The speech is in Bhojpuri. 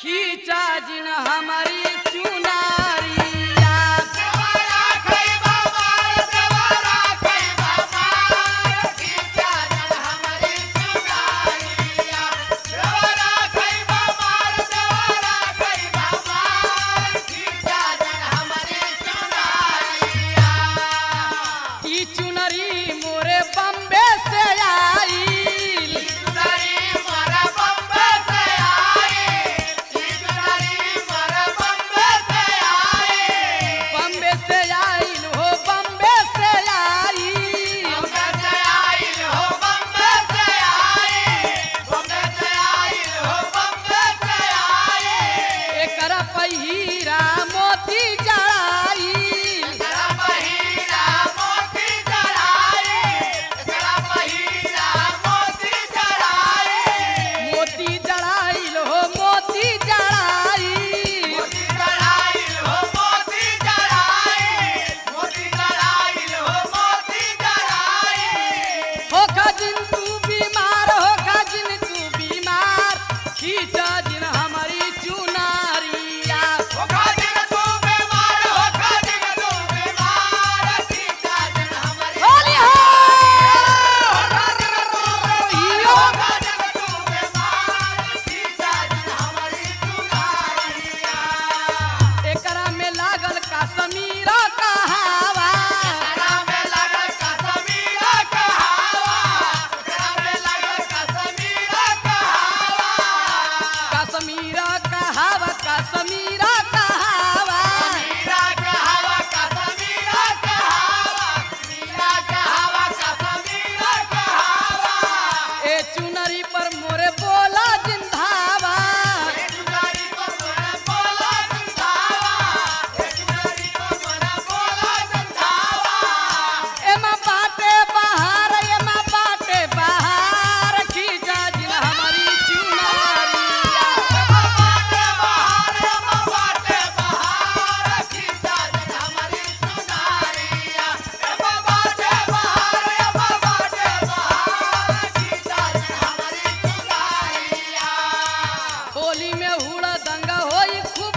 खींचा जिन हमारी चुनारिया देवरा खैबा मार देवरा खैबा मार खींचा जन हमारी चुनारिया देवरा खैबा मार देवरा खैबा मार खींचा जन हमारी चुनारिया ई चुनरी मोरे बम्बे से आई चुनरी मारा बम्बे से आई चुनरी मारा बम्बे से आई बम्बे से आई हो बम्बे से आई बम्बे से आई हो बम्बे से आई बम्बे से आई हो बम्बे से आई एकरा पहिरा मोती जड़ाई तेरा पहिरा मोती चढ़ाई तेरा पहिरा मोती चढ़ाई मोती जड़ाई हो मोती जड़ाई मोती चढ़ाई हो मोती चढ़ाई मोती चढ़ाई हो मोती चढ़ाई हो जिन तू बीमार हो जिन तू बीमार खींचा जिन हमारी चुनारिया हो खादिन तू बीमार हो खादिन तू बीमार खींचा जन हमारी होली हो हो खादिन तू बीमार हो खादिन तू बीमार खींचा जन हमारी चुनारिया एकरा में लागल कश्मीरा कहावा तेरा में लगल कश्मीरा कहावा तेरा में लगल कश्मीरा कहावा कश्मीरा कहावा कश्मीरा कहावा मीरा कहावा कश्मीरा कहावा मीरा कहावा कश्मीरा कहावा ए चुनरी पर मोरे बोला जिंधावा एक चुनरी को मोरा बोला चंदावा एक चुनरी को मोरा बोला चंदावा एमा बाटे बहार एमा बाटे बहार खींचा जिन हमारी चुनारिया बाटे बहार खींचा जन हमारी चुनारिया बाटे बहार खींचा जन हमारी चुनारिया होली में हुड़ा दंगा होई खूब